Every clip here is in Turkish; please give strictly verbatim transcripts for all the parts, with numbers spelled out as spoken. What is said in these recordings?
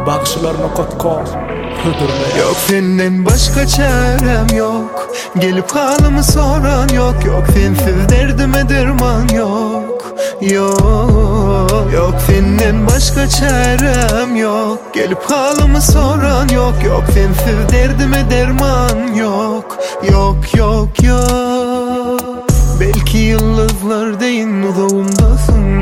bakışlarına kot-kot hıdırlı. Yok senden başka çarem yok, gelip halımı soran yok. Yok sensiz derdime derman yok. Yok, yok senden başka çarem yok, gelip halımı soran yok. Yok sensiz derdime derman yok. Yok yok yok. Belki yıldızlar deyin uzağımdasın,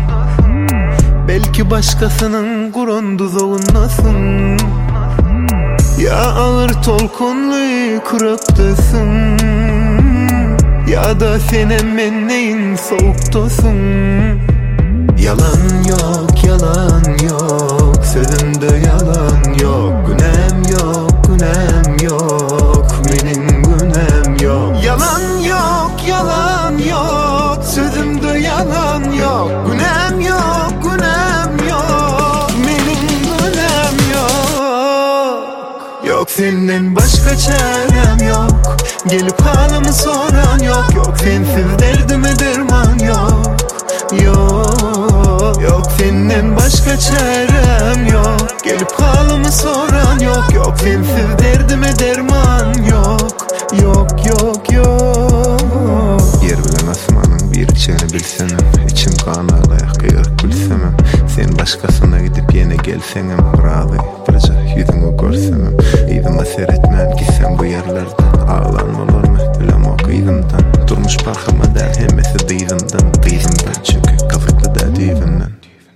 belki başkasının kurun tuzağındasın. Ya ağır tolkunlu kırıktasın, ya da sen hemen neyin soğuktasın. Yalan yok, yalan yok, sözümde yalan yok. Günem yok, günem yok, benim günem yok. Yalan yok, yalan yok, sözümde yalan yok. Günem yok, günem yok, benim günem yok. Yok senden başka çarem yok, gelip halımı soran yok. Yok sensiz derdime derman yok. Yok, yok senden başka çarem yok, gelip halımı soran yok. Yok sensiz derdime derman yok. Yok yok yok. Yer bilen asmanın bir içeni bilsenem, içim kan ağlayak kıyırıp gülsemem. Sen başkasına gidip yine gelsenem, razı birce yüzünü görsemem. İyidime seyretmen gitsem bu yerlerden, ağlan olur mu bilem o kıydımdan. Durmuş parkıma der hemmesi dıyımdan, dıyımdan çünkü kafıklı da dıyımdan.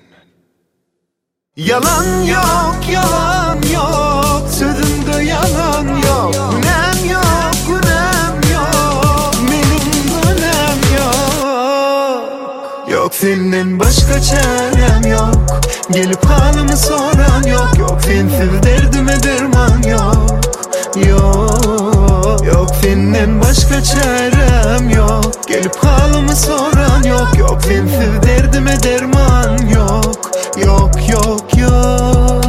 Yalan yok, yalan yok, sözümde yalan yok. Günem yok, günem yok, benim günem yok. Yok senden başka çarem yok, gelip halımı soran yok. Yok sensiz derdime derman yok. Yok, yok senden başka çarem yok, gelip halımı soran yok. Yok sensiz derdime derman yok. Yok yok yok.